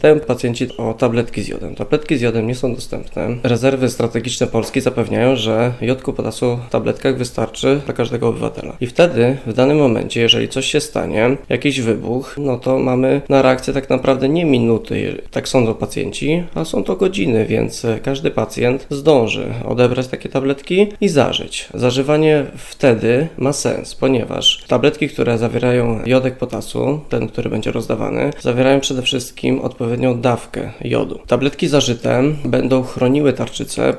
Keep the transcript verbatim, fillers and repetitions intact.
Pytają pacjenci o tabletki z jodem. Tabletki z jodem nie są dostępne. Rezerwy strategiczne Polski zapewniają, że jodku potasu w tabletkach wystarczy dla każdego obywatela. I wtedy, w danym momencie, jeżeli coś się stanie, jakiś wybuch, no to mamy na reakcję tak naprawdę nie minuty, tak sądzą pacjenci, a są to godziny, więc każdy pacjent zdąży odebrać takie tabletki i zażyć. Zażywanie wtedy ma sens, ponieważ tabletki, które zawierają jodek potasu, ten, który będzie rozdawany, zawierają przede wszystkim odpowiednią dawkę jodu. Tabletki zażyte będą chroniły tarczycę